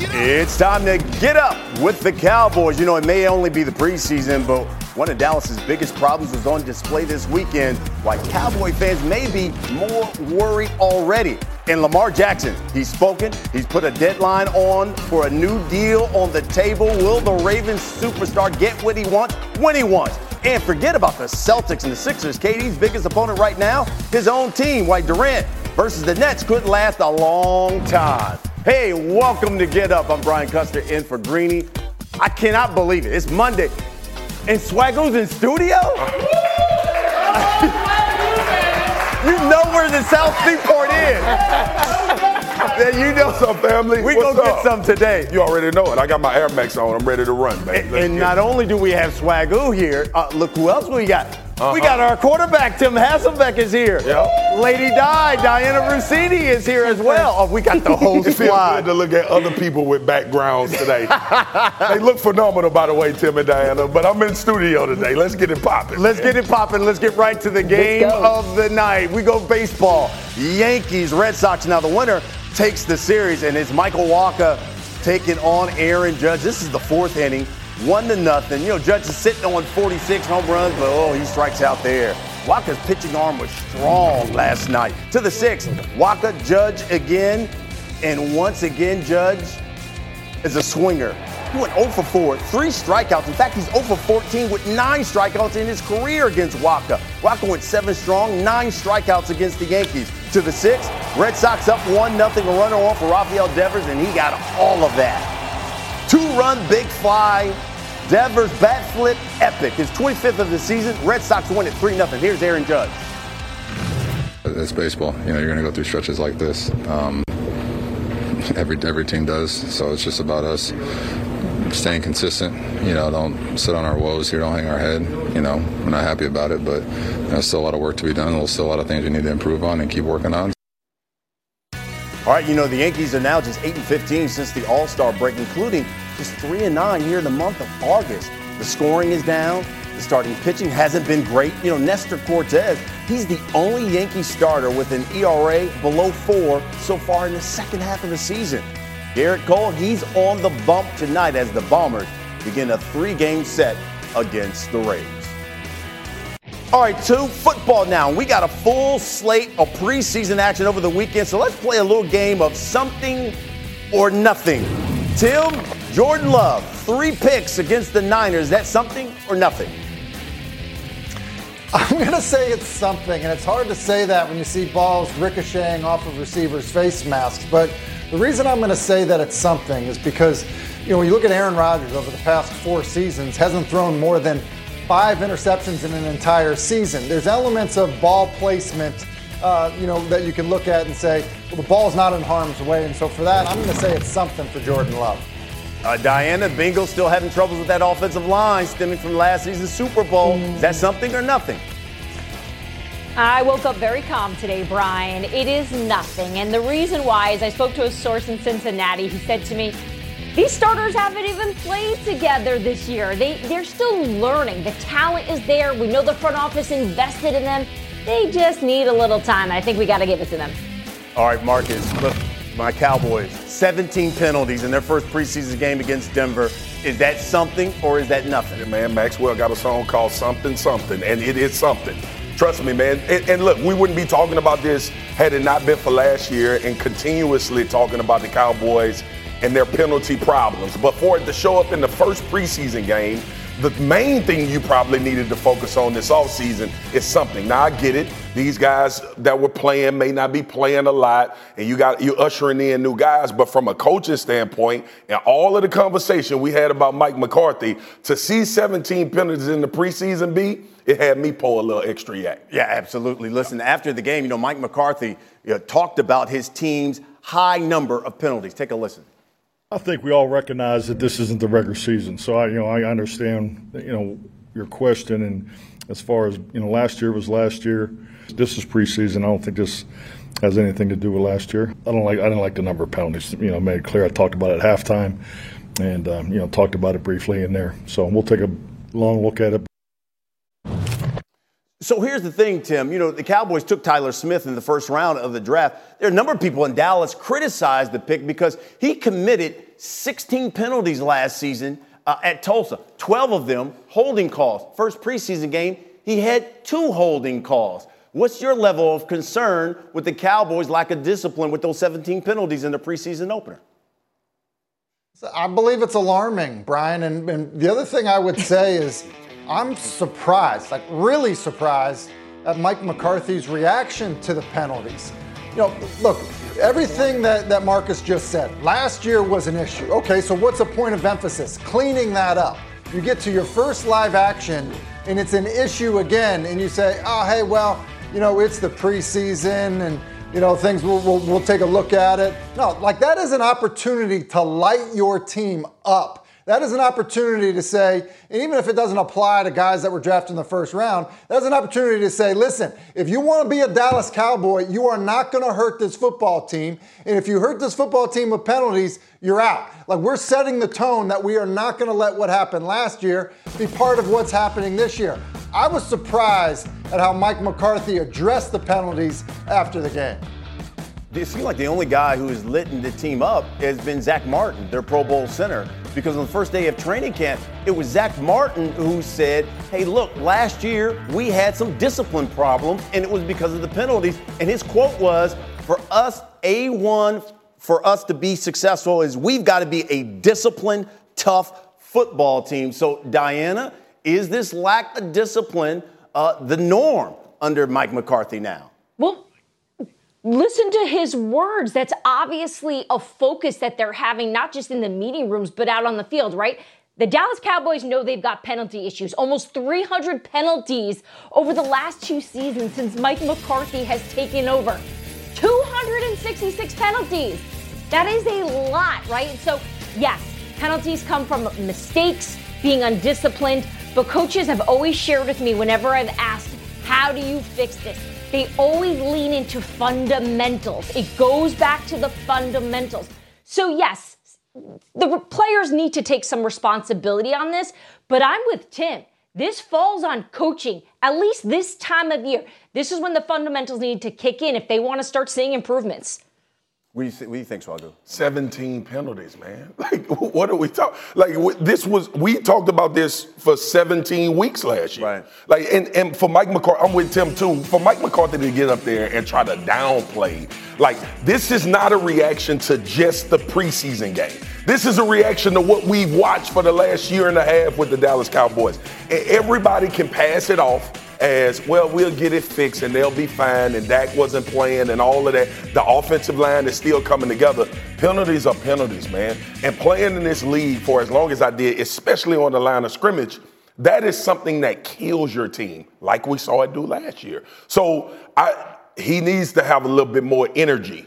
It's time to get up with the Cowboys. You know, it may only be the preseason, but one of Dallas's biggest problems was on display this weekend. Why Cowboy fans may be more worried already. And Lamar Jackson, he's spoken. He's put a deadline on for a new deal on the table. Will the Ravens superstar get what he wants when he wants? And forget about the Celtics and the Sixers. KD's biggest opponent right now, his own team, Dwight Durant versus the Nets, could last a long time. Hey, welcome to Get Up. I'm Brian Custer in for Greeny. I cannot believe it. It's Monday. And Swagoo's in studio? You know where the South Seaport is. You know. What's up, family? We go get some today. You already know it. I got my Air Max on. I'm ready to run, man. And not only do we have Swagoo here, look who else we got. We got our quarterback, Tim Hasselbeck, is here. Yep. Lady Di, Diana Rossini is here as well. Oh, we got the whole It feels squad. good to look at other people with backgrounds today. They look phenomenal, by the way, Tim and Diana, but I'm in studio today. Let's get it popping. Let's get it popping. Let's get right to the game of the night. We go baseball. Yankees, Red Sox. Now the winner takes the series, and it's Michael Wacha taking on Aaron Judge. This is the fourth inning. 1-0. You know, Judge is sitting on 46 home runs, but he strikes out there. Wacha's pitching arm was strong last night. To the sixth, Wacha, Judge again, and once again, Judge is a swinger. He went 0 for 4, 3 strikeouts. In fact, he's 0 for 14 with 9 strikeouts in his career against Wacha. Wacha went 7 strong, 9 strikeouts against the Yankees. To the sixth, Red Sox up 1-0, a runner on for Rafael Devers, and he got all of that. 2-run big fly. Devers bat flip epic. His 25th of the season. Red Sox win at 3-0. Here's Aaron Judge. It's baseball. You know, you're going to go through stretches like this. Every team does. So it's just about us staying consistent. You know, don't sit on our woes here. Don't hang our head. You know, we're not happy about it, but there's still a lot of work to be done. There's still a lot of things we need to improve on and keep working on. All right, you know, the Yankees are now just 8-15 since the All-Star break, including just 3-9 here in the month of August. The scoring is down. The starting pitching hasn't been great. You know, Nestor Cortez, he's the only Yankee starter with an ERA below 4 so far in the second half of the season. Garrett Cole, he's on the bump tonight as the Bombers begin a 3-game set against the Rays. All right, to football now. We got a full slate of preseason action over the weekend, so let's play a little game of something or nothing. Tim, Jordan Love, 3 picks against the Niners. That's something or nothing? I'm going to say it's something, and it's hard to say that when you see balls ricocheting off of receivers' face masks. But the reason I'm going to say that it's something is because, you know, when you look at Aaron Rodgers over the past 4 seasons, hasn't thrown more than 5 interceptions in an entire season. There's elements of ball placement, that you can look at and say, well, the ball's not in harm's way. And so for that, I'm going to say it's something for Jordan Love. Diana, Bengals still having troubles with that offensive line stemming from last season's Super Bowl. Is that something or nothing? I woke up very calm today, Brian. It is nothing. And the reason why is I spoke to a source in Cincinnati. He said to me, these starters haven't even played together this year. They're still learning. The talent is there. We know the front office invested in them. They just need a little time. I think we got to give it to them. All right, Marcus, look, my Cowboys, 17 penalties in their first preseason game against Denver. Is that something or is that nothing? Yeah, man, Maxwell got a song called Something Something, and it is something. Trust me, man. And look, we wouldn't be talking about this had it not been for last year and continuously talking about the Cowboys and their penalty problems. But for it to show up in the first preseason game, the main thing you probably needed to focus on this offseason is something. Now, I get it. These guys that were playing may not be playing a lot, and you're ushering in new guys. But from a coaching standpoint, and all of the conversation we had about Mike McCarthy, to see 17 penalties in the preseason, it had me pull a little extra yak. Yeah, absolutely. Listen, after the game, Mike McCarthy talked about his team's high number of penalties. Take a listen. I think we all recognize that this isn't the regular season, so I understand your question. And as far as last year was last year, this is preseason. I don't think this has anything to do with last year. I didn't like the number of penalties. Made it clear. I talked about it at halftime, and talked about it briefly in there. So we'll take a long look at it. So here's the thing, Tim. The Cowboys took Tyler Smith in the first round of the draft. There are a number of people in Dallas criticized the pick because he committed 16 penalties last season at Tulsa, 12 of them holding calls. First preseason game, he had 2 holding calls. What's your level of concern with the Cowboys' lack of discipline with those 17 penalties in the preseason opener? I believe it's alarming, Brian. And the other thing I would say is I'm surprised, like really surprised, at Mike McCarthy's reaction to the penalties. You know, look, everything that Marcus just said, last year was an issue. Okay, so what's the point of emphasis? Cleaning that up. You get to your first live action, and it's an issue again, and you say, oh, hey, well, you know, it's the preseason, and, you know, things, we'll take a look at it. No, like that is an opportunity to light your team up. That is an opportunity to say, and even if it doesn't apply to guys that were drafted in the first round, that's an opportunity to say, listen, if you want to be a Dallas Cowboy, you are not going to hurt this football team. And if you hurt this football team with penalties, you're out. Like, we're setting the tone that we are not going to let what happened last year be part of what's happening this year. I was surprised at how Mike McCarthy addressed the penalties after the game. It seems like the only guy who has lit the team up has been Zach Martin, their Pro Bowl center, because on the first day of training camp, it was Zach Martin who said, hey, look, last year we had some discipline problems, and it was because of the penalties. And his quote was, for us, A1, for us to be successful is we've got to be a disciplined, tough football team. So, Diana, is this lack of discipline the norm under Mike McCarthy now? Well, listen to his words. That's obviously a focus that they're having, not just in the meeting rooms, but out on the field, right? The Dallas Cowboys know they've got penalty issues. Almost 300 penalties over the last 2 seasons since Mike McCarthy has taken over. 266 penalties. That is a lot, right? So, yes, penalties come from mistakes, being undisciplined, but coaches have always shared with me whenever I've asked, how do you fix this? They always lean into fundamentals. It goes back to the fundamentals. So yes, the players need to take some responsibility on this, but I'm with Tim. This falls on coaching, at least this time of year. This is when the fundamentals need to kick in if they want to start seeing improvements. What do you think, Swagoo? 17 penalties, man. Like, what are we talking? Like, we talked about this for 17 weeks last year. Right. Like, and for Mike McCarthy, I'm with Tim too. For Mike McCarthy to get up there and try to downplay, like, this is not a reaction to just the preseason game. This is a reaction to what we've watched for the last year and a half with the Dallas Cowboys. And everybody can pass it off as, well, we'll get it fixed and they'll be fine and Dak wasn't playing and all of that. The offensive line is still coming together. Penalties are penalties, man. And playing in this league for as long as I did, especially on the line of scrimmage, that is something that kills your team, like we saw it do last year. So he needs to have a little bit more energy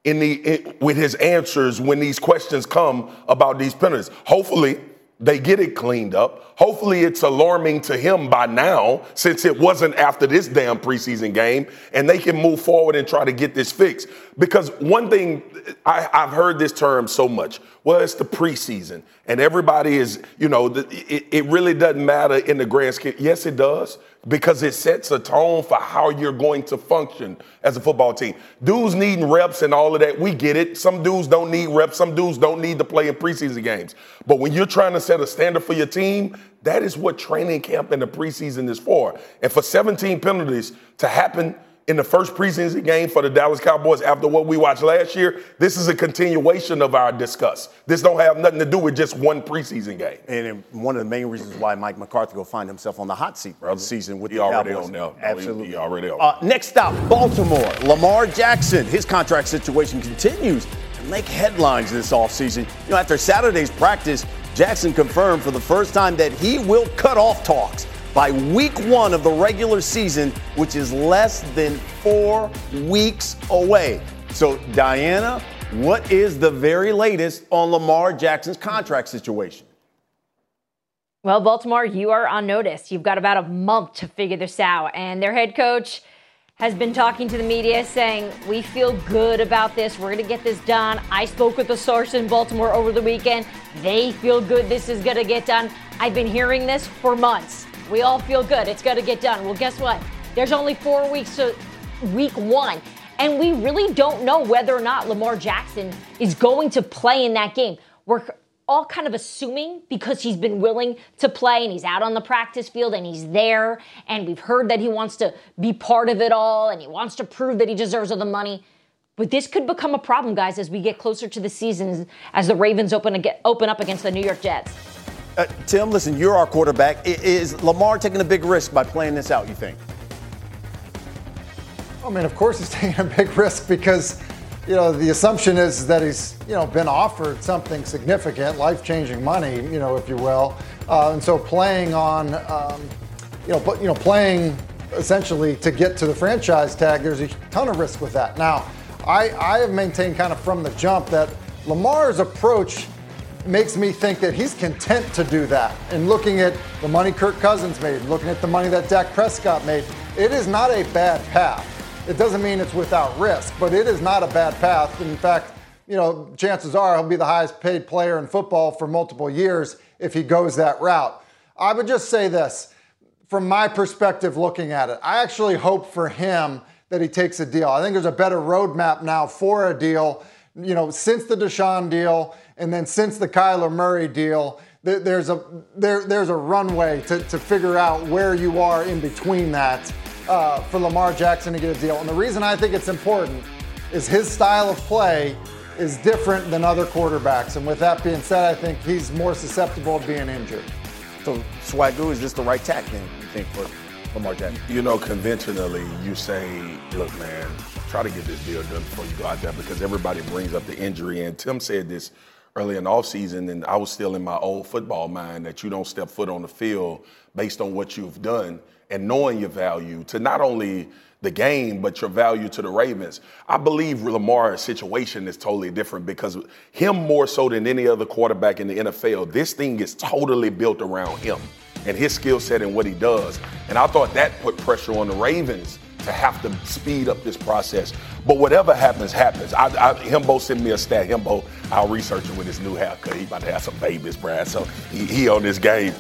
with his answers when these questions come about these penalties. Hopefully, they get it cleaned up. Hopefully it's alarming to him by now, since it wasn't after this damn preseason game, and they can move forward and try to get this fixed. Because one thing, I've heard this term so much, well, it's the preseason, and everybody is, it really doesn't matter in the grand scheme. Yes, it does, because it sets a tone for how you're going to function as a football team. Dudes needing reps and all of that, we get it. Some dudes don't need reps. Some dudes don't need to play in preseason games. But when you're trying to set a standard for your team, that is what training camp and the preseason is for. And for 17 penalties to happen in the first preseason game for the Dallas Cowboys after what we watched last year, this is a continuation of our discuss. This don't have nothing to do with just one preseason game. And one of the main reasons why Mike McCarthy will find himself on the hot seat this season with the Cowboys. On now. Absolutely. He already on. Next stop, Baltimore. Lamar Jackson. His contract situation continues to make headlines this offseason. After Saturday's practice, Jackson confirmed for the first time that he will cut off talks by week 1 of the regular season, which is less than 4 weeks away. So, Diana, what is the very latest on Lamar Jackson's contract situation? Well, Baltimore, you are on notice. You've got about a month to figure this out. And their head coach has been talking to the media saying, we feel good about this. We're going to get this done. I spoke with a source in Baltimore over the weekend. They feel good this is going to get done. I've been hearing this for months. We all feel good. It's going to get done. Well, guess what? There's only 4 weeks to week 1. And we really don't know whether or not Lamar Jackson is going to play in that game. we're all kind of assuming because he's been willing to play and he's out on the practice field and he's there and we've heard that he wants to be part of it all and he wants to prove that he deserves all the money. But this could become a problem, guys, as we get closer to the season, as the Ravens open up against the New York Jets. Tim, listen, you're our quarterback. Is Lamar taking a big risk by playing this out, you think? I mean, of course he's taking a big risk because, the assumption is that he's, been offered something significant, life-changing money, if you will. And so playing on, playing essentially to get to the franchise tag, there's a ton of risk with that. Now, I have maintained kind of from the jump that Lamar's approach makes me think that he's content to do that. And looking at the money Kirk Cousins made, looking at the money that Dak Prescott made, it is not a bad path. It doesn't mean it's without risk, but it is not a bad path. In fact, chances are he'll be the highest paid player in football for multiple years if he goes that route. I would just say this, from my perspective looking at it, I actually hope for him that he takes a deal. I think there's a better roadmap now for a deal. Since the Deshaun deal and then since the Kyler Murray deal, there's a runway to figure out where you are in between that for Lamar Jackson to get a deal. And the reason I think it's important is his style of play is different than other quarterbacks. And with that being said, I think he's more susceptible of being injured. So, Swagoo, is this the right tack then, you think, for Lamar Jackson? Conventionally, you say, look, man, try to get this deal done before you go out there because everybody brings up the injury. And Tim said this early in the offseason, and I was still in my old football mind that you don't step foot on the field based on what you've done and knowing your value to not only the game, but your value to the Ravens. I believe Lamar's situation is totally different because him more so than any other quarterback in the NFL, this thing is totally built around him and his skill set and what he does. And I thought that put pressure on the Ravens to have to speed up this process. But whatever happens, happens. Himbo sent me a stat. Himbo, I'll research it with his new haircut. He about to have some babies, Brad, so he on this game.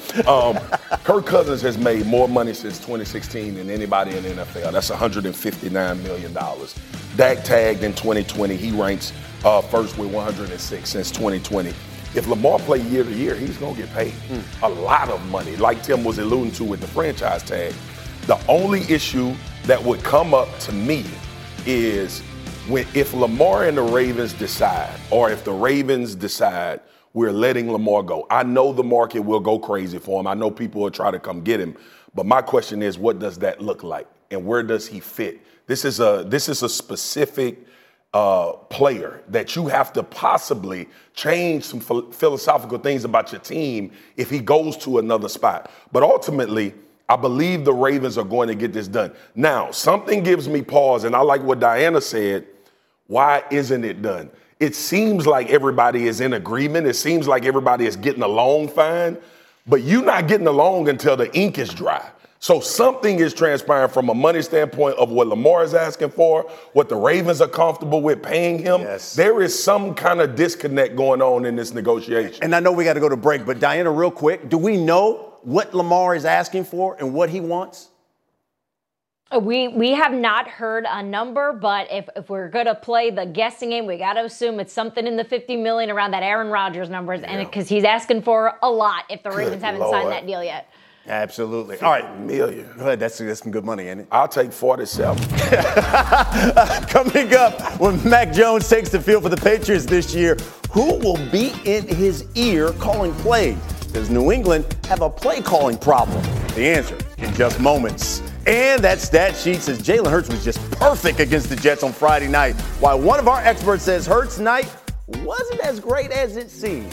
Kirk Cousins has made more money since 2016 than anybody in the NFL. That's $159 million. Dak tagged in 2020. He ranks first with 106 since 2020. If Lamar play year to year, he's going to get paid a lot of money, like Tim was alluding to with the franchise tag. The only issue that would come up to me is if Lamar and the Ravens decide, or if the Ravens decide we're letting Lamar go. I know the market will go crazy for him. I know people will try to come get him. But my question is, what does that look like? And where does he fit? This is a specific player that you have to possibly change some philosophical things about your team if he goes to another spot. But ultimately, I believe the Ravens are going to get this done. Now, something gives me pause, and I like what Diana said. Why isn't it done? It seems like everybody is in agreement. It seems like everybody is getting along fine, but you're not getting along until the ink is dry. So something is transpiring from a money standpoint of what Lamar is asking for, what the Ravens are comfortable with paying him. Yes. There is some kind of disconnect going on in this negotiation. And I know we got to go to break, but Diana, real quick, do we know what Lamar is asking for and what he wants? We have not heard a number, but if we're going to play the guessing game, we got to assume it's something in the $50 million around that Aaron Rodgers numbers, and because he's asking for a lot if the Ravens haven't signed that deal yet. Absolutely. All right. Million. Go ahead. That's some good money, ain't it? I'll take 47. Coming up, when Mac Jones takes the field for the Patriots this year, who will be in his ear calling plays? Does New England have a play calling problem? The answer in just moments. And that stat sheet says Jalen Hurts was just perfect against the Jets on Friday night, while one of our experts says Hurts' night wasn't as great as it seemed.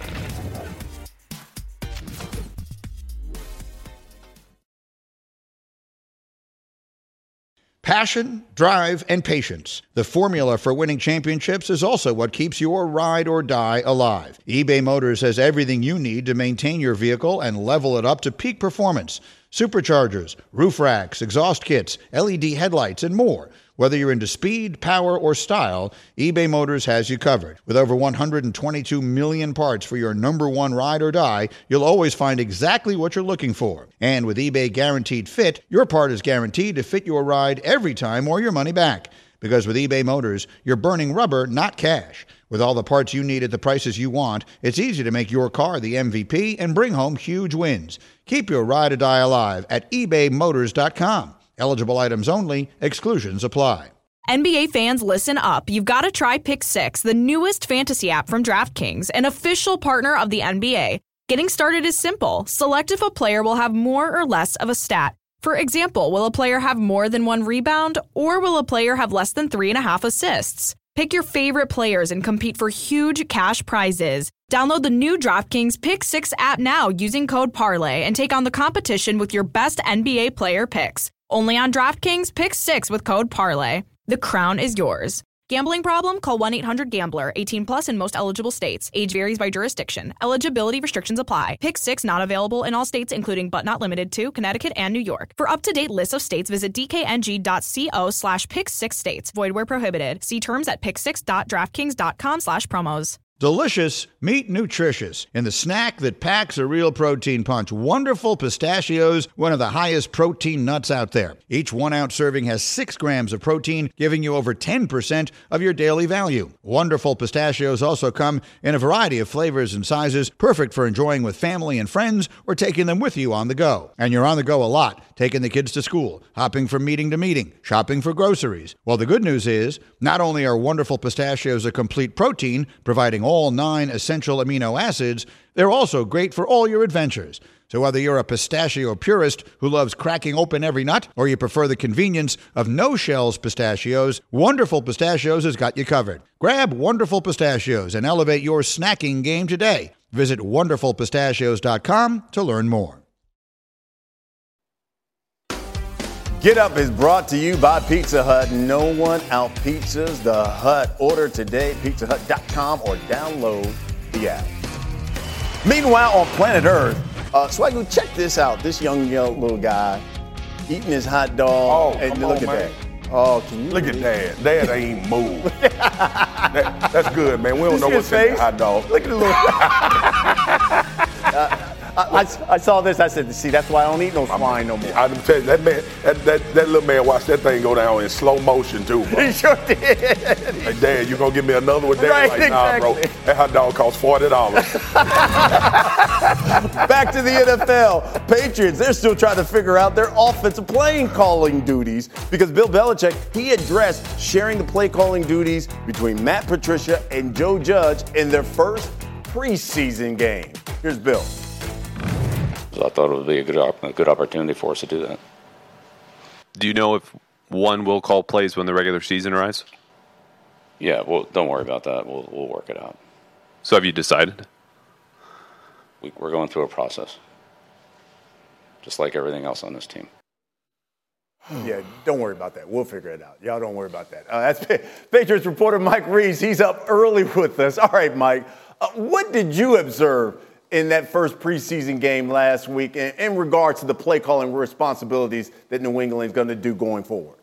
Passion, drive, and patience. The formula for winning championships is also what keeps your ride or die alive. eBay Motors has everything you need to maintain your vehicle and level it up to peak performance. Superchargers, roof racks, exhaust kits, LED headlights, and more. Whether you're into speed, power, or style, eBay Motors has you covered. With over 122 million parts for your number one ride or die, you'll always find exactly what you're looking for. And with eBay Guaranteed Fit, your part is guaranteed to fit your ride every time or your money back. Because with eBay Motors, you're burning rubber, not cash. With all the parts you need at the prices you want, it's easy to make your car the MVP and bring home huge wins. Keep your ride or die alive at ebaymotors.com. Eligible items only. Exclusions apply. NBA fans, listen up. You've got to try Pick 6, the newest fantasy app from DraftKings, an official partner of the NBA. Getting started is simple. Select if a player will have more or less of a stat. For example, will a player have more than 1 rebound, or will a player have less than 3.5 assists? Pick your favorite players and compete for huge cash prizes. Download the new DraftKings Pick 6 app now using code PARLAY and take on the competition with your best NBA player picks. Only on DraftKings Pick 6 with code PARLAY. The crown is yours. Gambling problem? Call 1-800-GAMBLER. 18 plus in most eligible states. Age varies by jurisdiction. Eligibility restrictions apply. Pick 6 not available in all states, including but not limited to Connecticut and New York. For up-to-date lists of states, visit dkng.co/pick6states. Void where prohibited. See terms at pick6.draftkings.com/promos. Delicious, meet nutritious. In the snack that packs a real protein punch, Wonderful Pistachios, one of the highest protein nuts out there. Each 1-ounce serving has 6 grams of protein, giving you over 10% of your daily value. Wonderful Pistachios also come in a variety of flavors and sizes, perfect for enjoying with family and friends or taking them with you on the go. And you're on the go a lot, taking the kids to school, hopping from meeting to meeting, shopping for groceries. Well, the good news is, not only are Wonderful Pistachios a complete protein, providing all 9 essential amino acids, they're also great for all your adventures. So whether you're a pistachio purist who loves cracking open every nut, or you prefer the convenience of no-shells pistachios, Wonderful Pistachios has got you covered. Grab Wonderful Pistachios and elevate your snacking game today. Visit wonderfulpistachios.com to learn more. Get Up is brought to you by Pizza Hut. No one out-pizzas the Hut. Order today at pizzahut.com or download the app. Meanwhile, on planet Earth, Swagoo, check this out. This young little guy eating his hot dog. Oh, and come look on, at man. that. Oh, can you Look at Dad. Dad ain't moved. That's good, man. We don't know what's in the hot dog. Look at the little. I saw this. I said, see, that's why I don't eat no swine no more. I'm telling you, that man, that little man watched that thing go down in slow motion too, bro. He sure did. Hey, Dad, you gonna give me another one? Dad, Right, like, nah, bro. exactly. That hot dog costs $40. Back to the NFL. Patriots, they're still trying to figure out their offensive playing calling duties because Bill Belichick, he addressed sharing the play calling duties between Matt Patricia and Joe Judge in their first preseason game. Here's Bill. I thought it would be a good opportunity for us to do that. Do you know if one will call plays when the regular season arrives? Yeah, well, don't worry about that. We'll work it out. So have you decided? We're going through a process, just like everything else on this team. Yeah, don't worry about that. We'll figure it out. Y'all don't worry about that. That's Patriots reporter Mike Reeves. He's up early with us. All right, Mike, what did you observe in that first preseason game last week in regards to the play calling responsibilities that New England is going to do going forward?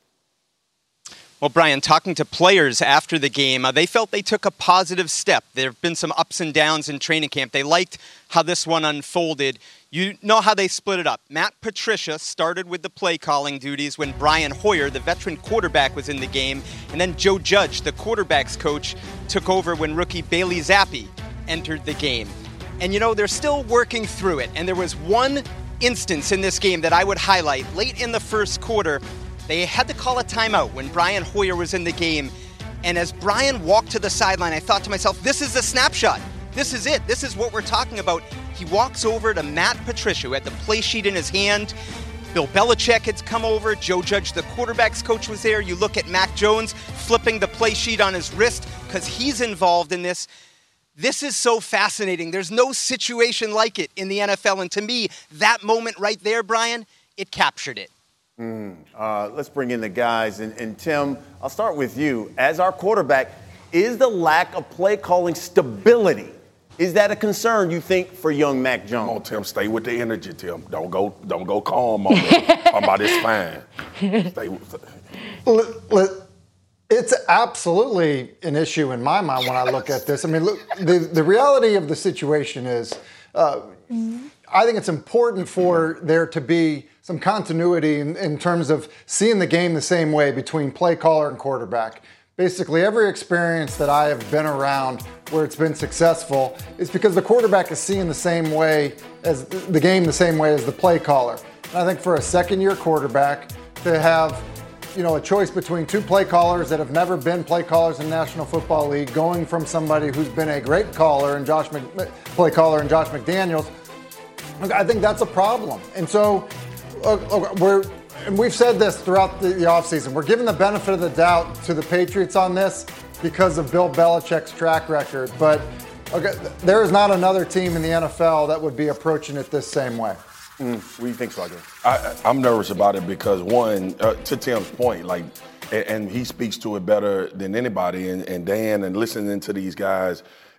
Well, Brian, talking to players after the game, they felt they took a positive step. There have been some ups and downs in training camp. They liked how this one unfolded. You know how they split it up. Matt Patricia started with the play calling duties when Brian Hoyer, the veteran quarterback, was in the game. And then Joe Judge, the quarterback's coach, took over when rookie Bailey Zappi entered the game. And, you know, they're still working through it. And there was one instance in this game that I would highlight. Late in the first quarter, they had to call a timeout when Brian Hoyer was in the game. And as Brian walked to the sideline, I thought to myself, this is a snapshot. This is it. This is what we're talking about. He walks over to Matt Patricia, who had the play sheet in his hand. Bill Belichick had come over. Joe Judge, the quarterback's coach, was there. You look at Mac Jones flipping the play sheet on his wrist because he's involved in this. This is so fascinating. There's no situation like it in the NFL. And to me, that moment right there, Brian, it captured it. Let's bring in the guys. And Tim, I'll start with you. As our quarterback, is the lack of play calling stability, is that a concern, you think, for young Mac Jones? Come on, Tim, stay with the energy, Tim. Don't go calm on it. Talking about it's fine. Stay with It's absolutely an issue in my mind when I look at this. I mean, look, the reality of the situation is I think it's important for there to be some continuity in terms of seeing the game the same way between play caller and quarterback. Basically, every experience that I have been around where it's been successful is because the quarterback is seeing the same way as the game the same way as the play caller. And I think for a second-year quarterback to have, a choice between two play callers that have never been play callers in the National Football League, going from somebody who's been a great caller and play caller and Josh McDaniels, I think that's a problem. And so we've said this throughout the offseason. We're giving the benefit of the doubt to the Patriots on this because of Bill Belichick's track record. But there is not another team in the NFL that would be approaching it this same way. What do you think, Swagger? I'm nervous about it because, one, to Tim's point, and he speaks to it better than anybody, and Dan, and listening to these guys,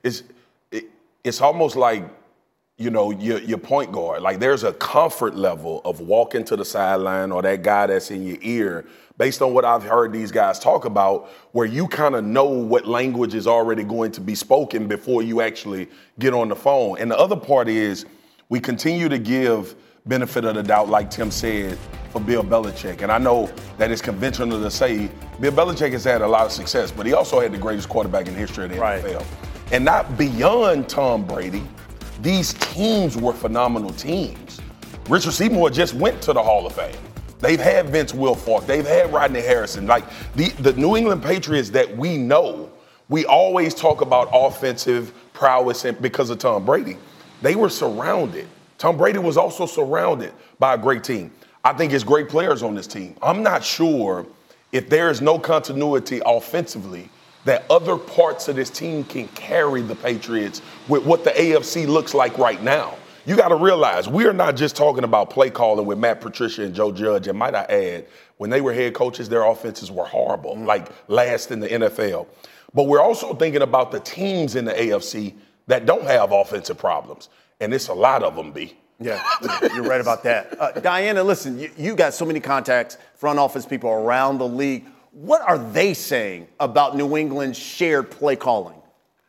it's almost like, your point guard. Like, there's a comfort level of walking to the sideline or that guy that's in your ear, based on what I've heard these guys talk about, where you kind of know what language is already going to be spoken before you actually get on the phone. And the other part is we continue to give benefit of the doubt, like Tim said, for Bill Belichick. And I know that it's conventional to say Bill Belichick has had a lot of success, but he also had the greatest quarterback in the history of the NFL. And not beyond Tom Brady, these teams were phenomenal teams. Richard Seymour just went to the Hall of Fame. They've had Vince Wilfork. They've had Rodney Harrison. Like, the New England Patriots that we know, we always talk about offensive prowess because of Tom Brady. They were surrounded. Tom Brady was also surrounded by a great team. I think it's great players on this team. I'm not sure if there is no continuity offensively that other parts of this team can carry the Patriots with what the AFC looks like right now. You got to realize, we are not just talking about play calling with Matt Patricia and Joe Judge. And might I add, when they were head coaches, their offenses were horrible, like last in the NFL. But we're also thinking about the teams in the AFC that don't have offensive problems. And it's a lot of them, B. Yeah, you're right about that. Diana, listen, you got so many contacts, front office people around the league. What are they saying about New England's shared play calling?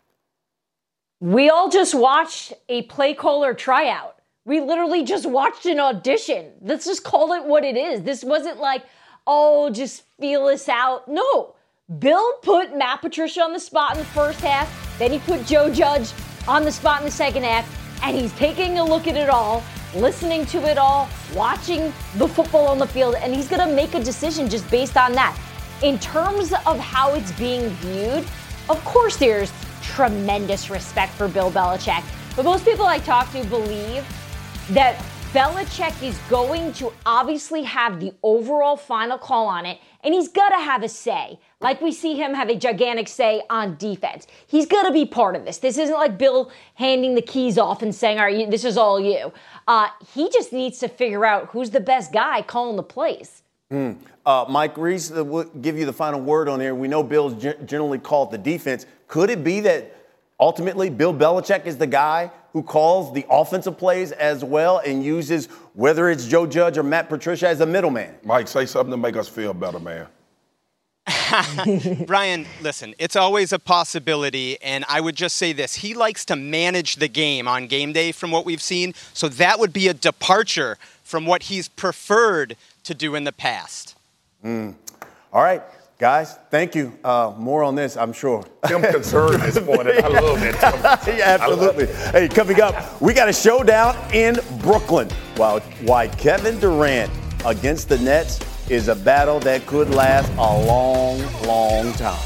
We all just watched a play caller tryout. We literally just watched an audition. Let's just call it what it is. This wasn't like, just feel us out. No. Bill put Matt Patricia on the spot in the first half. Then he put Joe Judge on the spot in the second half. And he's taking a look at it all, listening to it all, watching the football on the field, and he's going to make a decision just based on that. In terms of how it's being viewed, of course there's tremendous respect for Bill Belichick. But most people I talk to believe that Belichick is going to obviously have the overall final call on it, and he's got to have a say. Like we see him have a gigantic say on defense. He's got to be part of this. This isn't like Bill handing the keys off and saying, all right, this is all you. He just needs to figure out who's the best guy calling the plays. Mike Reese will give you the final word on here. We know Bill's generally called the defense. Could it be that ultimately Bill Belichick is the guy who calls the offensive plays as well and uses whether it's Joe Judge or Matt Patricia as a middleman? Mike, say something to make us feel better, man. Brian, listen, it's always a possibility, and I would just say this. He likes to manage the game on game day from what we've seen, so that would be a departure from what he's preferred to do in the past. All right, guys, thank you. More on this, I'm sure. Tim concerned this morning. I love that, Tim. Yeah, absolutely. Hey, coming up, we got a showdown in Brooklyn. Why Kevin Durant against the Nets is a battle that could last a long, long time.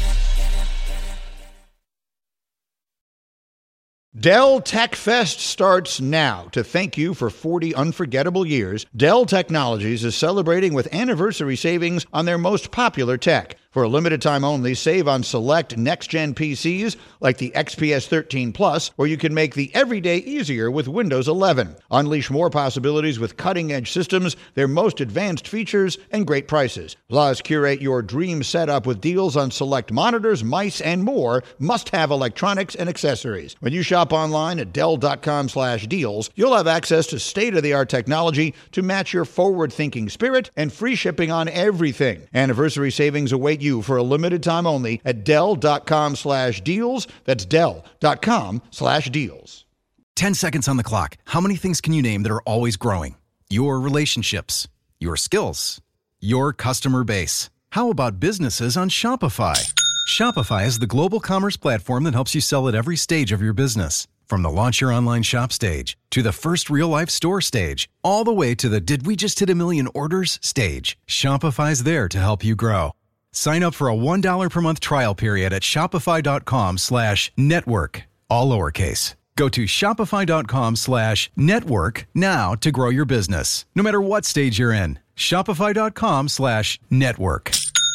Dell Tech Fest starts now. To thank you for 40 unforgettable years, Dell Technologies is celebrating with anniversary savings on their most popular tech. For a limited time only, save on select next-gen PCs like the XPS 13 Plus, or you can make the everyday easier with Windows 11. Unleash more possibilities with cutting-edge systems, their most advanced features, and great prices. Plus, curate your dream setup with deals on select monitors, mice, and more must-have electronics and accessories. When you shop online at Dell.com/deals, you'll have access to state-of-the-art technology to match your forward-thinking spirit and free shipping on everything. Anniversary savings await you for a limited time only at Dell.com/deals. That's Dell.com/deals. 10 seconds on the clock. How many things can you name that are always growing? Your relationships, your skills, your customer base. How about businesses on Shopify? Shopify is the global commerce platform that helps you sell at every stage of your business. From the launch your online shop stage, to the first real-life store stage, all the way to the did we just hit a million orders stage. Shopify's there to help you grow. Sign up for a $1 per month trial period at shopify.com/network, all lowercase. Go to shopify.com/network now to grow your business, no matter what stage you're in. Shopify.com/network.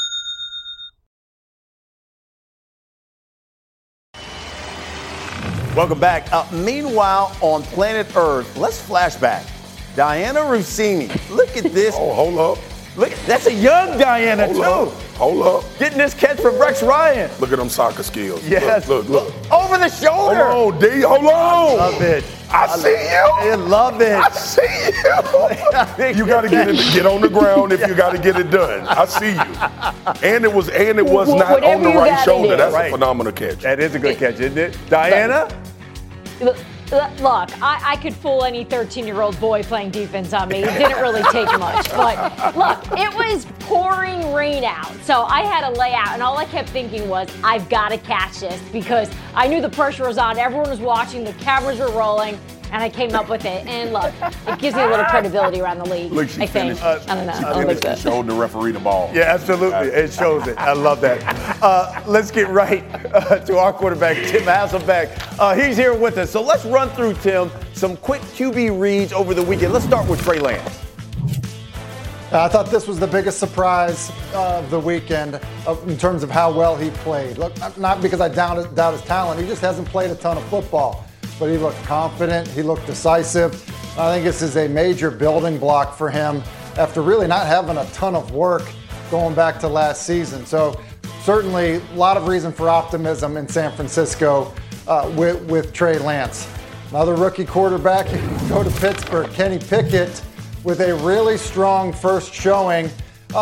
Welcome back. Meanwhile, on planet Earth, let's flashback. Diana Russini. Look at this. Oh, hold up. Look, that's a young Diana, Hold up. Getting this catch from Rex Ryan. Look at them soccer skills. Yes. Look. Over the shoulder. Hold on, D. Hold on. Love it. I see you. I love it. I see you. You got to get on the ground if you got to get it done. I see you. And it was not on the right shoulder. That's a phenomenal catch. That is a good catch, isn't it? Diana? Look, I could fool any 13-year-old boy playing defense on me. It didn't really take much. But look, it was pouring rain out. So I had to lay out, and all I kept thinking was, I've got to catch this because I knew the pressure was on. Everyone was watching. The cameras were rolling. And I came up with it. And look, it gives me a little credibility around the league, I think. I don't know. I like that. Showed the referee the ball. Yeah, absolutely. It shows it. I love that. Let's get right to our quarterback, Tim Hasselbeck. He's here with us. So let's run through, Tim, some quick QB reads over the weekend. Let's start with Trey Lance. I thought this was the biggest surprise of the weekend in terms of how well he played. Look, not because I doubt his talent. He just hasn't played a ton of football. But he looked confident. He looked decisive. I think this is a major building block for him after really not having a ton of work going back to last season. So certainly a lot of reason for optimism in San Francisco with Trey Lance. Another rookie quarterback, go to Pittsburgh, Kenny Pickett, with a really strong first showing.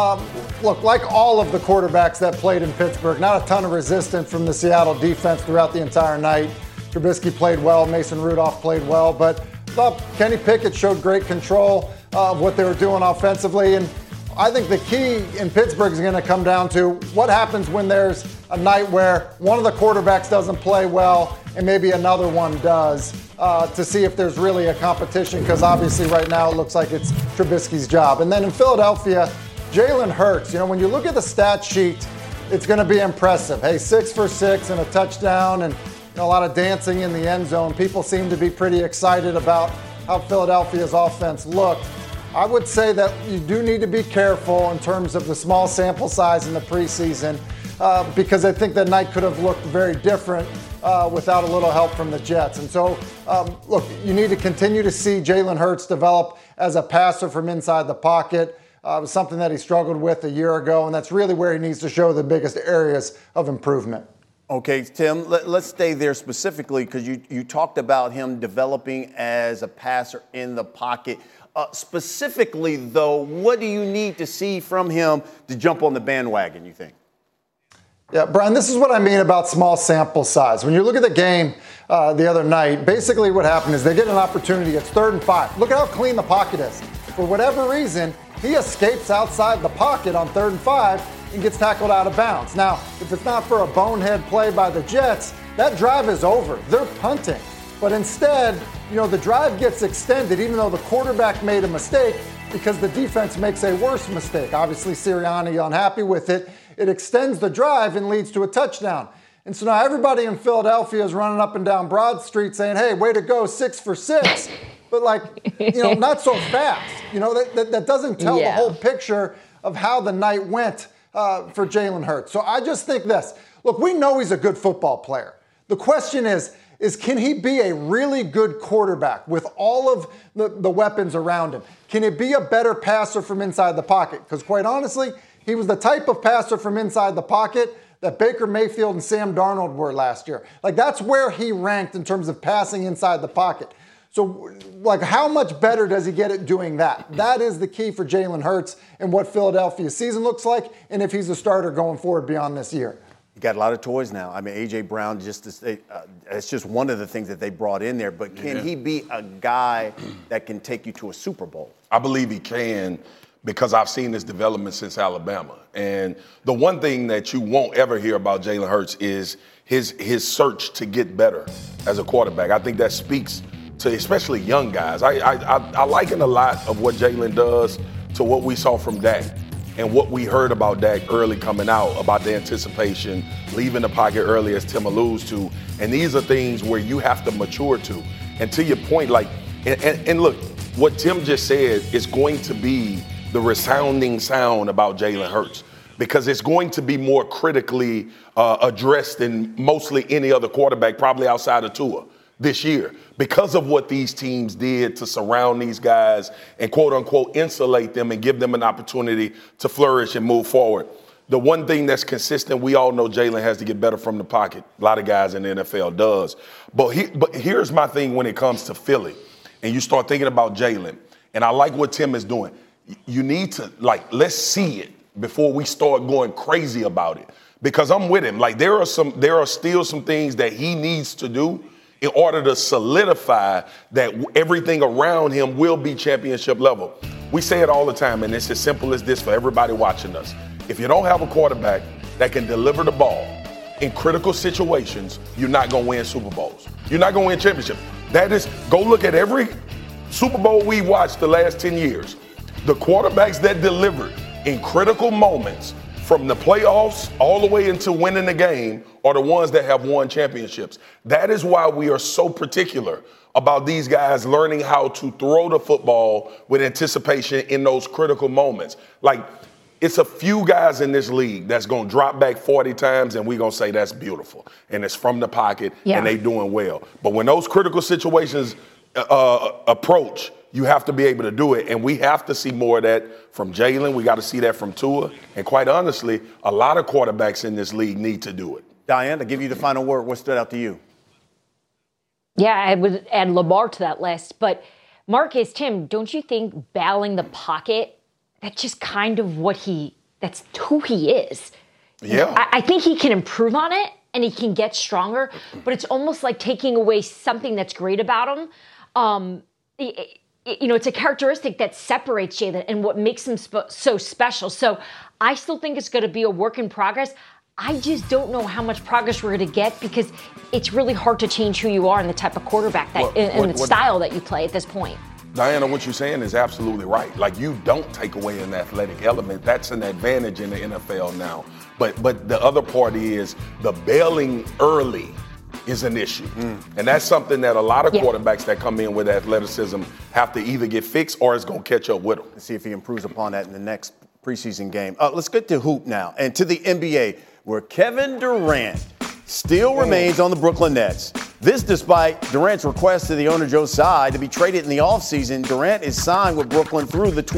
Look, like all of the quarterbacks that played in Pittsburgh, not a ton of resistance from the Seattle defense throughout the entire night. Trubisky played well, Mason Rudolph played well, but Kenny Pickett showed great control of what they were doing offensively. And I think the key in Pittsburgh is going to come down to what happens when there's a night where one of the quarterbacks doesn't play well and maybe another one does, to see if there's really a competition, because obviously right now it looks like it's Trubisky's job. And then in Philadelphia, Jalen Hurts, when you look at the stat sheet, it's going to be impressive. Hey, 6 for 6 and a touchdown and a lot of dancing in the end zone. People seem to be pretty excited about how Philadelphia's offense looked. I would say that you do need to be careful in terms of the small sample size in the preseason, because I think that night could have looked very different without a little help from the Jets. And so, look, you need to continue to see Jalen Hurts develop as a passer from inside the pocket. It was something that he struggled with a year ago, and that's really where he needs to show the biggest areas of improvement. Okay, Tim, let's stay there specifically because you talked about him developing as a passer in the pocket. Specifically, though, what do you need to see from him to jump on the bandwagon, you think? Yeah, Brian, this is what I mean about small sample size. When you look at the game the other night, basically what happened is they get an opportunity. It's 3rd and 5. Look at how clean the pocket is. For whatever reason, he escapes outside the pocket on 3rd and 5 and gets tackled out of bounds. Now, if it's not for a bonehead play by the Jets, that drive is over. They're punting. But instead, the drive gets extended even though the quarterback made a mistake because the defense makes a worse mistake. Obviously, Sirianni unhappy with it. It extends the drive and leads to a touchdown. And so now everybody in Philadelphia is running up and down Broad Street saying, hey, way to go, 6 for 6. But not so fast. That doesn't tell the whole picture of how the night went for Jalen Hurts. So I just think this. Look, we know he's a good football player. The question is can he be a really good quarterback with all of the weapons around him? Can he be a better passer from inside the pocket? Because quite honestly, he was the type of passer from inside the pocket that Baker Mayfield and Sam Darnold were last year. That's where he ranked in terms of passing inside the pocket. So, how much better does he get at doing that? That is the key for Jalen Hurts and what Philadelphia's season looks like, and if he's a starter going forward beyond this year. You got a lot of toys now. I mean, A.J. Brown, it's just one of the things that they brought in there. But can he be a guy that can take you to a Super Bowl? I believe he can, because I've seen his development since Alabama. And the one thing that you won't ever hear about Jalen Hurts is his search to get better as a quarterback. I think that speaks to especially young guys. I liken a lot of what Jalen does to what we saw from Dak and what we heard about Dak early coming out, about the anticipation, leaving the pocket early, as Tim alludes to. And these are things where you have to mature to. And to your point, and look, what Tim just said is going to be the resounding sound about Jalen Hurts, because it's going to be more critically addressed than mostly any other quarterback, probably outside of Tua, this year, because of what these teams did to surround these guys and quote unquote insulate them and give them an opportunity to flourish and move forward. The one thing that's consistent, we all know Jalen has to get better from the pocket. A lot of guys in the NFL does. But here's my thing when it comes to Philly, and you start thinking about Jalen, and I like what Tim is doing. You need to, let's see it before we start going crazy about it. Because I'm with him. There are still some things that he needs to do in order to solidify that everything around him will be championship level. We say it all the time, and it's as simple as this for everybody watching us. If you don't have a quarterback that can deliver the ball in critical situations, you're not going to win Super Bowls. You're not going to win championships. Go look at every Super Bowl we watched the last 10 years. The quarterbacks that delivered in critical moments from the playoffs all the way into winning the game are the ones that have won championships. That is why we are so particular about these guys learning how to throw the football with anticipation in those critical moments. It's a few guys in this league that's going to drop back 40 times and we're going to say that's beautiful. And it's from the pocket and they doing well. But when those critical situations approach, you have to be able to do it. And we have to see more of that from Jalen. We got to see that from Tua. And quite honestly, a lot of quarterbacks in this league need to do it. Diane, to give you the final word, what stood out to you? Yeah, I would add Lamar to that list. But Marcus, Tim, don't you think battling the pocket, that's just kind of that's who he is. Yeah. I think he can improve on it and he can get stronger, but it's almost like taking away something that's great about him. It's a characteristic that separates Jalen and what makes him so special. So I still think it's going to be a work in progress. I just don't know how much progress we're going to get because it's really hard to change who you are and the type of quarterback and the style that you play at this point. Diana, what you're saying is absolutely right. You don't take away an athletic element. That's an advantage in the NFL now. But the other part is the bailing early is an issue. And that's something that a lot of quarterbacks that come in with athleticism have to either get fixed or it's going to catch up with them. Let's see if he improves upon that in the next preseason game. Let's get to hoop now and to the NBA, where Kevin Durant still remains on the Brooklyn Nets. This despite Durant's request to the owner Joe Tsai to be traded in the offseason. Durant is signed with Brooklyn through the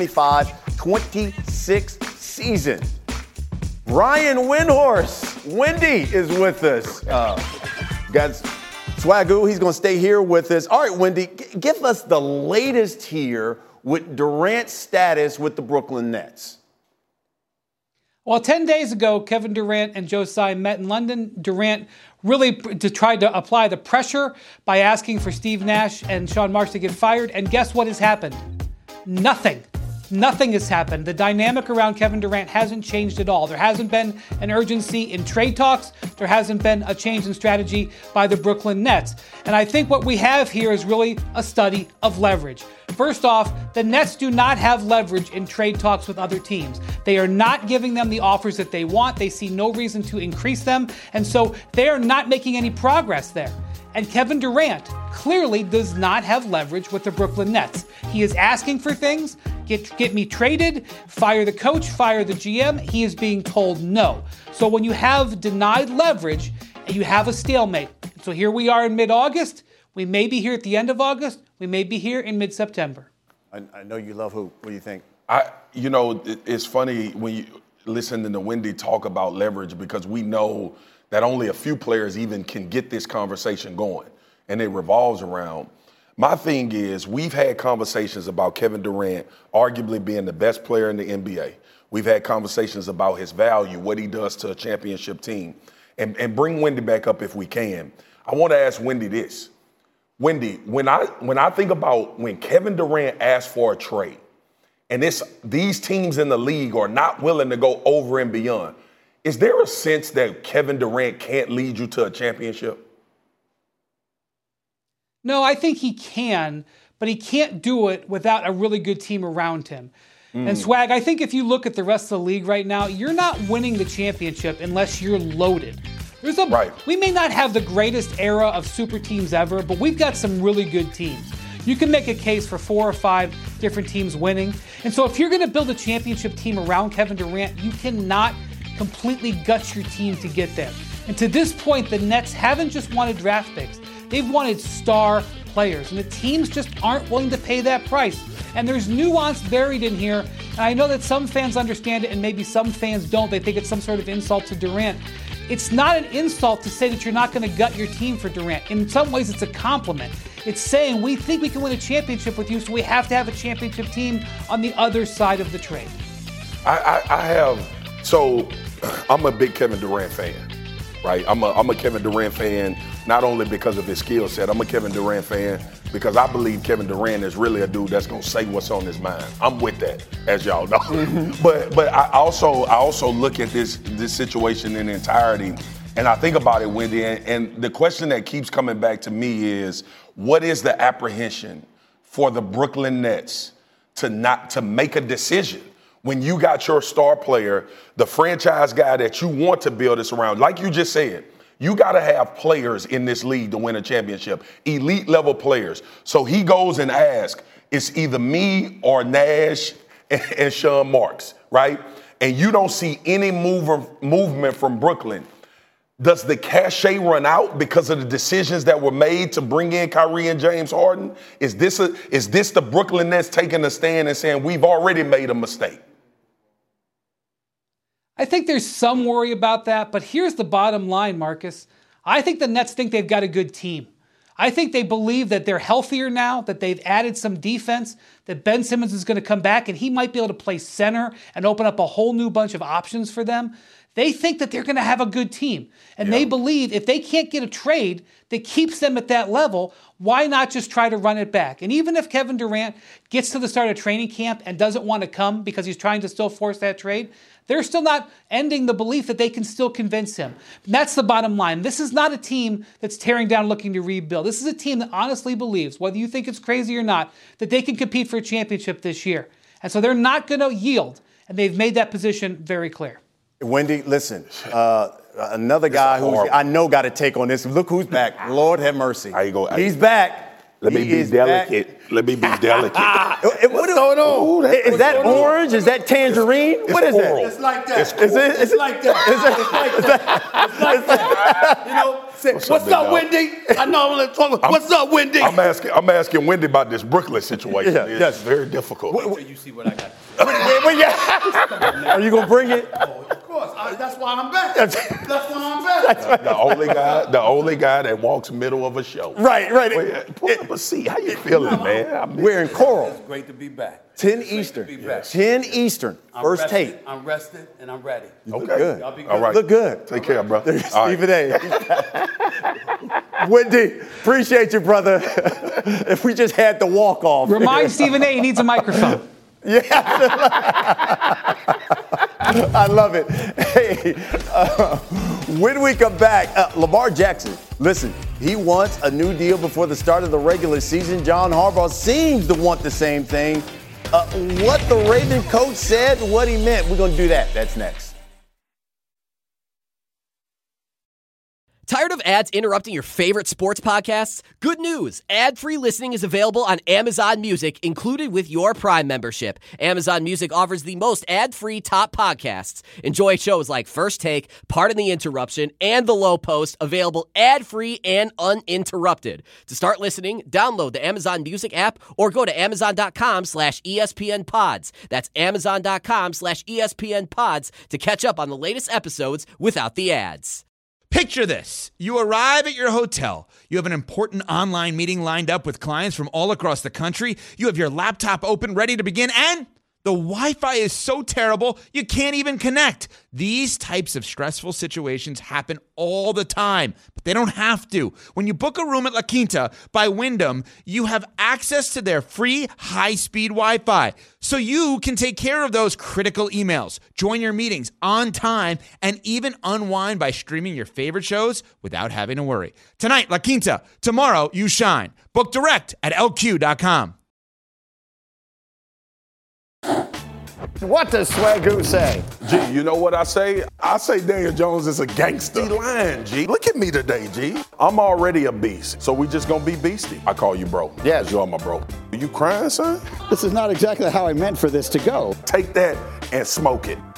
2025-26 season. Brian Windhorst, Wendy, is with us. Got Swagoo, he's going to stay here with us. All right, Wendy, give us the latest here with Durant's status with the Brooklyn Nets. Well, 10 days ago, Kevin Durant and Joe Tsai met in London. Durant really tried to apply the pressure by asking for Steve Nash and Sean Marks to get fired. And guess what has happened? Nothing. Nothing has happened. The dynamic around Kevin Durant hasn't changed at all. There hasn't been an urgency in trade talks. There hasn't been a change in strategy by the Brooklyn Nets. And I think what we have here is really a study of leverage. First off, the Nets do not have leverage in trade talks with other teams. They are not giving them the offers that they want. They see no reason to increase them. And so they are not making any progress there. And Kevin Durant clearly does not have leverage with the Brooklyn Nets. He is asking for things, get me traded, fire the coach, fire the GM. He is being told no. So when you have denied leverage and you have a stalemate, so here we are in mid-August, we may be here at the end of August, we may be here in mid-September. I know you love hoop. What do you think? It's funny when you listen to Wendy talk about leverage because we know that only a few players even can get this conversation going, and it revolves around. My thing is, we've had conversations about Kevin Durant arguably being the best player in the NBA. We've had conversations about his value, what he does to a championship team. And bring Wendy back up if we can. I want to ask Wendy this. Wendy, when I think about when Kevin Durant asked for a trade, and these teams in the league are not willing to go over and beyond, is there a sense that Kevin Durant can't lead you to a championship? No, I think he can, but he can't do it without a really good team around him. And Swag, I think if you look at the rest of the league right now, you're not winning the championship unless you're loaded. We may not have the greatest era of super teams ever, but we've got some really good teams. You can make a case for 4 or 5 different teams winning. And so if you're going to build a championship team around Kevin Durant, you cannot completely gut your team to get there. And to this point, the Nets haven't just wanted draft picks. They've wanted star players, and the teams just aren't willing to pay that price. And there's nuance buried in here, and I know that some fans understand it and maybe some fans don't. They think it's some sort of insult to Durant. It's not an insult to say that you're not going to gut your team for Durant. In some ways, it's a compliment. It's saying we think we can win a championship with you, so we have to have a championship team on the other side of the trade. I'm a big Kevin Durant fan, right? I'm a Kevin Durant fan, not only because of his skill set. I'm a Kevin Durant fan because I believe Kevin Durant is really a dude that's going to say what's on his mind. I'm with that, as y'all know. But I also look at this situation in entirety, and I think about it, Wendy, and the question that keeps coming back to me is, what is the apprehension for the Brooklyn Nets to make a decision when you got your star player, the franchise guy that you want to build this around? Like you just said, you got to have players in this league to win a championship, elite level players. So he goes and asks, it's either me or Nash and Sean Marks, right? And you don't see any movement from Brooklyn. Does the cachet run out because of the decisions that were made to bring in Kyrie and James Harden? Is this the Brooklyn Nets taking a stand and saying we've already made a mistake? I think there's some worry about that, but here's the bottom line, Marcus. I think the Nets think they've got a good team. I think they believe that they're healthier now, that they've added some defense, that Ben Simmons is going to come back and he might be able to play center and open up a whole new bunch of options for them. They think that they're going to have a good team. And they believe if they can't get a trade that keeps them at that level, why not just try to run it back? And even if Kevin Durant gets to the start of training camp and doesn't want to come because he's trying to still force that trade, they're still not ending the belief that they can still convince him. And that's the bottom line. This is not a team that's tearing down looking to rebuild. This is a team that honestly believes, whether you think it's crazy or not, that they can compete for a championship this year. And so they're not going to yield. And they've made that position very clear. Wendy, listen, another guy who I know got to take on this. Look who's back. Lord have mercy. He's back. Let me be delicate. Let me be delicate. What's going on? Is that orange? Is that tangerine? What is that? It's like that. It's like that. It's like that. You know, say, what's up, Wendy? I know I'm going to talk. What's up, Wendy? I'm asking Wendy about this Brooklyn situation. It's very difficult. Wait till you see what I got. Are you going to bring it? Oh, of course. That's why I'm back. That's why I'm back. The only guy that walks middle of a show. Right. Pull up a seat. How you feeling, man? We're in Coral. It's great to be back. 10 Eastern. 10 Eastern. First tape. I'm rested and I'm ready. You look good. Y'all be good. All right. Look good. Take care, bro. Stephen A. Wendy, appreciate you, brother. If we just had the walk-off. Remind Stephen A. he needs a microphone. Yeah. I love it. Hey, when we come back, Lamar Jackson, listen, he wants a new deal before the start of the regular season. John Harbaugh seems to want the same thing. What the Raven coach said, what he meant, we're going to do that. That's next. Tired of ads interrupting your favorite sports podcasts? Good news! Ad-free listening is available on Amazon Music, included with your Prime membership. Amazon Music offers the most ad-free top podcasts. Enjoy shows like First Take, Pardon the Interruption, and The Low Post, available ad-free and uninterrupted. To start listening, download the Amazon Music app or go to amazon.com/ESPNpods. That's amazon.com/ESPNpods to catch up on the latest episodes without the ads. Picture this. You arrive at your hotel. You have an important online meeting lined up with clients from all across the country. You have your laptop open, ready to begin, and The Wi-Fi is so terrible, you can't even connect. These types of stressful situations happen all the time, but they don't have to. When you book a room at La Quinta by Wyndham, you have access to their free high-speed Wi-Fi, so you can take care of those critical emails, join your meetings on time, and even unwind by streaming your favorite shows without having to worry. Tonight, La Quinta. Tomorrow, you shine. Book direct at LQ.com. What does Swagoo say? G, you know what I say? I say Daniel Jones is a gangster. He lying, G. Look at me today, G. I'm already a beast, so we just gonna be beastie. I call you bro. Yeah. Because you're my bro. Are you crying, son? This is not exactly how I meant for this to go. Take that and smoke it.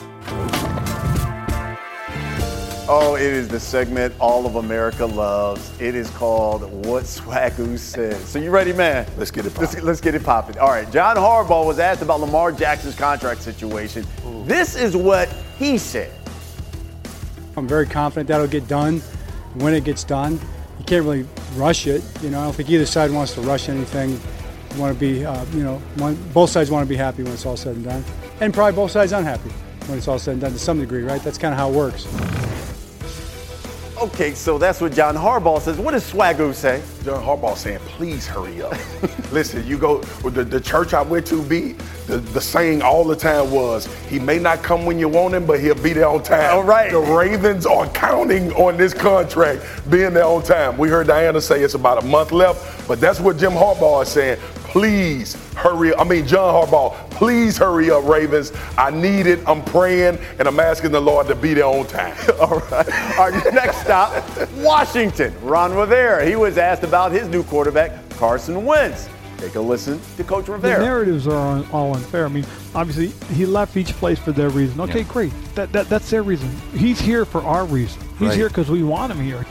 Oh, it is the segment all of America loves. It is called What Swagoo Says. So you ready, man? Let's get it popping. Let's get it popping. All right, John Harbaugh was asked about Lamar Jackson's contract situation. Ooh. This is what he said. I'm very confident that'll get done when it gets done. You can't really rush it. I don't think either side wants to rush anything. You want to be, both sides want to be happy when it's all said and done. And probably both sides unhappy when it's all said and done to some degree, right? That's kind of how it works. Okay, so that's what John Harbaugh says. What does Swagoo say? John Harbaugh saying, please hurry up. Listen, you go, the church I went to, the saying all the time was, he may not come when you want him, but he'll be there on time. All right. The Ravens are counting on this contract being there on time. We heard Diana say it's about a month left, but that's what Jim Harbaugh is saying. Please hurry up. John Harbaugh, please hurry up, Ravens. I need it. I'm praying, and I'm asking the Lord to be there on time. All right. Our next stop, Washington. Ron Rivera. He was asked about his new quarterback, Carson Wentz. Take a listen to Coach Rivera. The narratives are all unfair. Obviously, he left each place for their reason. Okay, great. That's their reason. He's here for our reason. He's here because we want him here.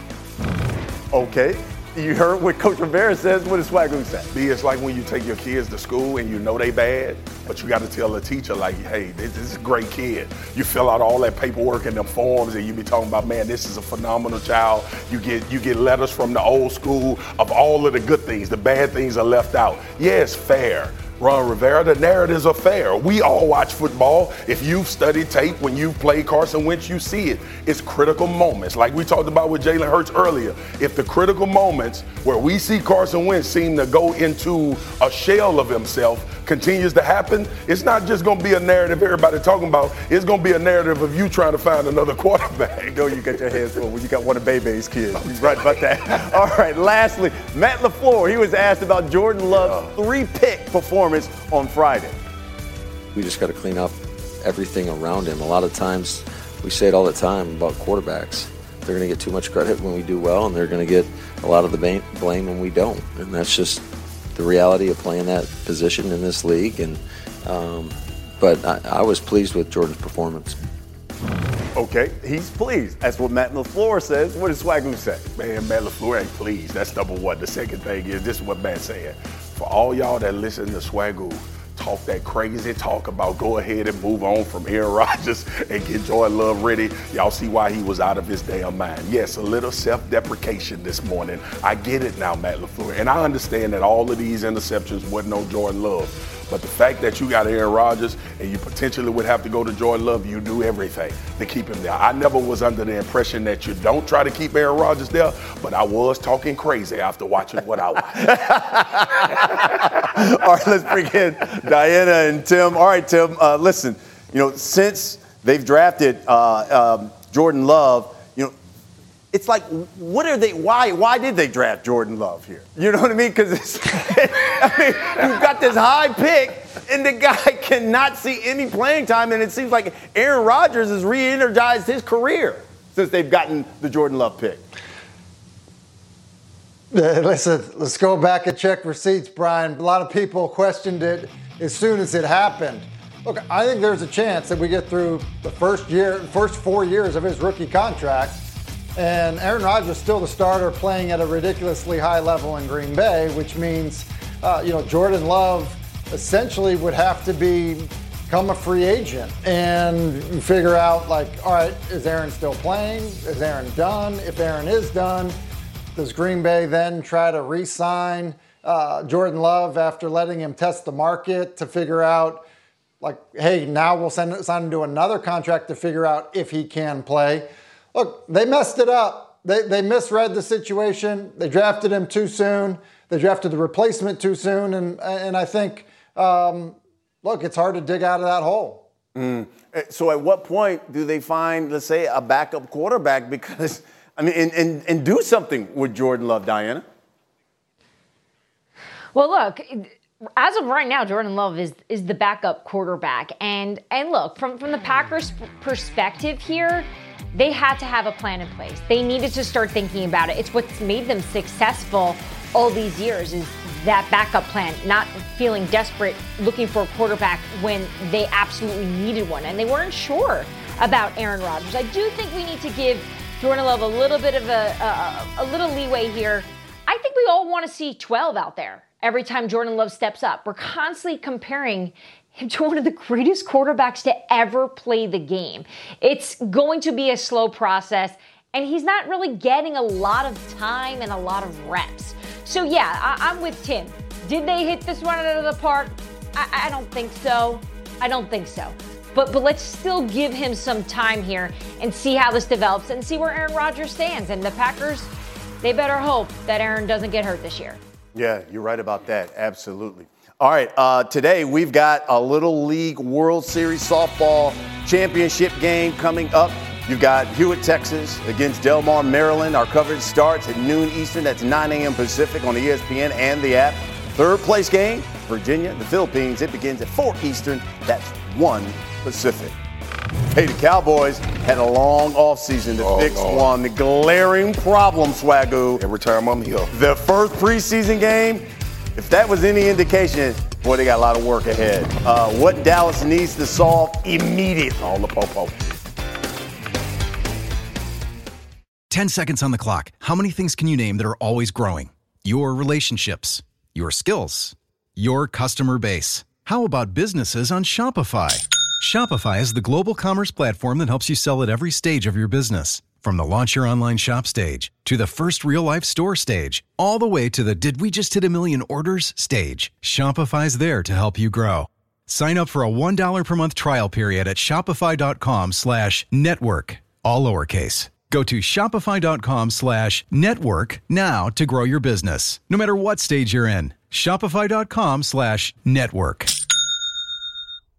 Okay. You heard what Coach Rivera says. What does Swagoo say? It's like when you take your kids to school and you know they bad, but you got to tell the teacher, like, hey, this is a great kid. You fill out all that paperwork and them forms, and you be talking about, man, this is a phenomenal child. You get letters from the old school of all of the good things. The bad things are left out. Yeah, it's fair. Ron Rivera, the narratives are fair. We all watch football. If you've studied tape, when you've played Carson Wentz, you see it. It's critical moments. Like we talked about with Jalen Hurts earlier. If the critical moments where we see Carson Wentz seem to go into a shell of himself continues to happen, it's not just going to be a narrative everybody talking about. It's going to be a narrative of you trying to find another quarterback. You know you got your hands full when you got one of Bebe's kids. You're right about that. All right, lastly, Matt LaFleur. He was asked about Jordan Love's 3-pick performance on Friday. We just got to clean up everything around him. A lot of times, we say it all the time about quarterbacks. They're going to get too much credit when we do well, and they're going to get a lot of the blame when we don't. And that's just the reality of playing that position in this league. And but I was pleased with Jordan's performance. Okay, he's pleased. That's what Matt LaFleur says. What does Swagoo say? Man, Matt LaFleur ain't pleased. That's number one. The second thing is, this is what Matt's saying. For all y'all that listen to Swagoo talk that crazy talk about go ahead and move on from Aaron Rodgers and get Jordan Love ready, y'all see why he was out of his damn mind. Yes, a little self-deprecation this morning. I get it now, Matt LaFleur. And I understand that all of these interceptions wasn't on Jordan Love. But the fact that you got Aaron Rodgers and you potentially would have to go to Jordan Love, you do everything to keep him there. I never was under the impression that you don't try to keep Aaron Rodgers there, but I was talking crazy after watching what I watched. All right, let's bring in Diana and Tim. All right, Tim, listen, since they've drafted Jordan Love, it's like, what are they? Why did they draft Jordan Love here? You know what I mean? Because you've got this high pick, and the guy cannot see any playing time, and it seems like Aaron Rodgers has re-energized his career since they've gotten the Jordan Love pick. Listen, let's go back and check receipts, Brian. A lot of people questioned it as soon as it happened. Look, I think there's a chance that we get through the first 4 years of his rookie contract, and Aaron Rodgers is still the starter playing at a ridiculously high level in Green Bay, which means, Jordan Love essentially would have to become a free agent. And you figure out, all right, is Aaron still playing? Is Aaron done? If Aaron is done, does Green Bay then try to re-sign Jordan Love after letting him test the market to figure out, like, hey, now we'll sign him to another contract to figure out if he can play. Look, they messed it up. They misread the situation. They drafted him too soon. They drafted the replacement too soon. And I think, look, it's hard to dig out of that hole. So at what point do they find, let's say, a backup quarterback? Because, I mean, and do something with Jordan Love, Diana? Well, look, as of right now, Jordan Love is the backup quarterback. And look, from the Packers' perspective here, they had to have a plan in place. They needed to start thinking about it. It's what's made them successful all these years is that backup plan, not feeling desperate, looking for a quarterback when they absolutely needed one. And they weren't sure about Aaron Rodgers. I do think we need to give Jordan Love a little bit of a little leeway here. I think we all want to see 12 out there every time Jordan Love steps up. We're constantly comparing him to one of the greatest quarterbacks to ever play the game. It's going to be a slow process, and he's not really getting a lot of time and a lot of reps. So yeah, I'm with Tim. Did they hit this one out of the park? I don't think so. But let's still give him some time here and see how this develops and see where Aaron Rodgers stands. And the Packers, they better hope that Aaron doesn't get hurt this year. Yeah, you're right about that. Absolutely. All right, today we've got a Little League World Series softball championship game coming up. You've got Hewitt, Texas against Del Mar, Maryland. Our coverage starts at noon Eastern. That's 9 a.m. Pacific on ESPN and the app. Third place game, Virginia, the Philippines. It begins at 4 Eastern. That's 1 Pacific. Hey, the Cowboys had a long offseason to fix one. The glaring problem, Swagoo. Every time I'm here. The first preseason game, if that was any indication, boy, they got a lot of work ahead. What Dallas needs to solve immediately. All the po-po. 10 seconds on the clock. How many things can you name that are always growing? Your relationships, your skills, your customer base. How about businesses on Shopify? Shopify is the global commerce platform that helps you sell at every stage of your business. From the launch your online shop stage, to the first real-life store stage, all the way to the did we just hit a million orders stage. Shopify's there to help you grow. Sign up for a $1 per month trial period at shopify.com/network, all lowercase. Go to shopify.com/network now to grow your business, no matter what stage you're in. Shopify.com/network.